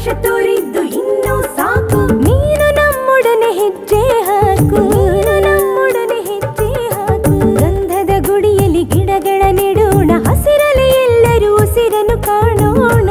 ಲಕ್ಷ್ಯ ತೋರಿದ್ದು ಇನ್ನೂ ಸಾಕು. ನೀನು ನಮ್ಮೊಡನೆ ಹೆಜ್ಜೆ ಹಾಕು, ನೀನು ನಮ್ಮೊಡನೆ ಹೆಜ್ಜೆ ಹಾಕು. ಗಂಧದ ಗುಡಿಯಲ್ಲಿ ಗಿಡಗಳ ನೆಡೋಣ, ಹಸಿರಲೆ ಎಲ್ಲರೂ ಉಸಿರನ್ನು ಕಾಣೋಣ.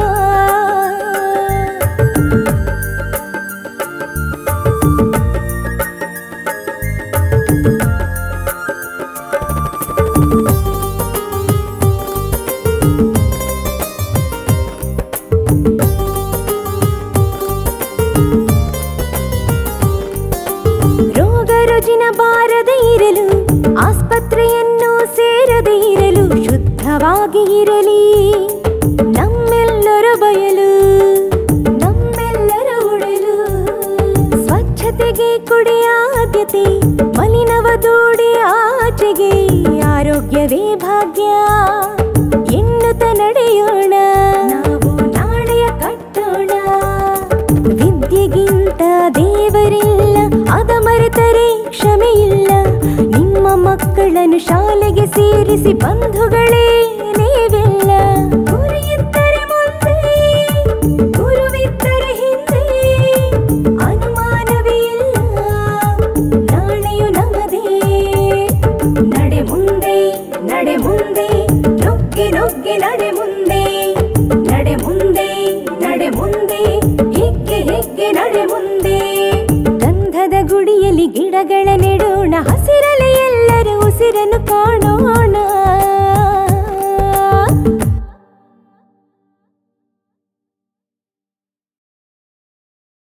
ರೋಗ ರುಜಿನ ಬಾರದೆ ಇರಲು, ಆಸ್ಪತ್ರೆಯನ್ನು ಸೇರದೆ ಇರಲು, ಶುದ್ಧವಾಗಿ ಇರಲಿ ನಮ್ಮೆಲ್ಲರ ಬಯಲು, ನಮ್ಮೆಲ್ಲರ ಉಡಲು. ಸ್ವಚ್ಛತೆಗೆ ಕೊಡಿ ಆದ್ಯತೆ, ಮಲಿನವ ದೂಡಿ ಆಚೆಗೆ. ಆರೋಗ್ಯವೇ ಭಾಗ್ಯ ಎನ್ನುತ್ತ ನಡೆಯೋಣ, ನಾವು ನಾಳೆಯ ಕಟ್ಟೋಣ. ವಿದ್ಯೆಗಿಂತ ದೇವರಿಲ್ಲ, ಅದ ಮರೆತರೆ ಕ್ಷಮೆ ಇಲ್ಲ. ನಿಮ್ಮ ಮಕ್ಕಳನ್ನು ಶಾಲೆಗೆ ಸೇರಿಸಿ ಬಂಧುಗಳೇ ನೀವೆಲ್ಲ. ಗುರಿಯಿದ್ದರೆ ಮುಂದೆ, ಗುರುವಿದ್ದರೆ ಹಿಂದೆ, ಅನುಮಾನವೇ ಇಲ್ಲ, ನಾಳೆಯು ನಮ್ಮದೇ. ನಡೆ ಮುಂದೆ, ನಡೆ ಮುಂದೆ, ನುಗ್ಗಿ ನುಗ್ಗಿ ನಡೆ ಮುಂದೆ. ನಡೆ ಮುಂದೆ, ನಡೆ ಮುಂದೆ, ಹೆಗ್ಗೆ ಹೆಗ್ಗೆ ನಡೆ ಮುಂದೆ. ಗಂಧದ ಗುಡಿಯಲ್ಲಿ ಗಿಡಗಳ ನೆಡೋಣ, ಹಸಿರಲೆ ಎಲ್ಲರೂ ಉಸಿರನ್ನು ಕಾಣ.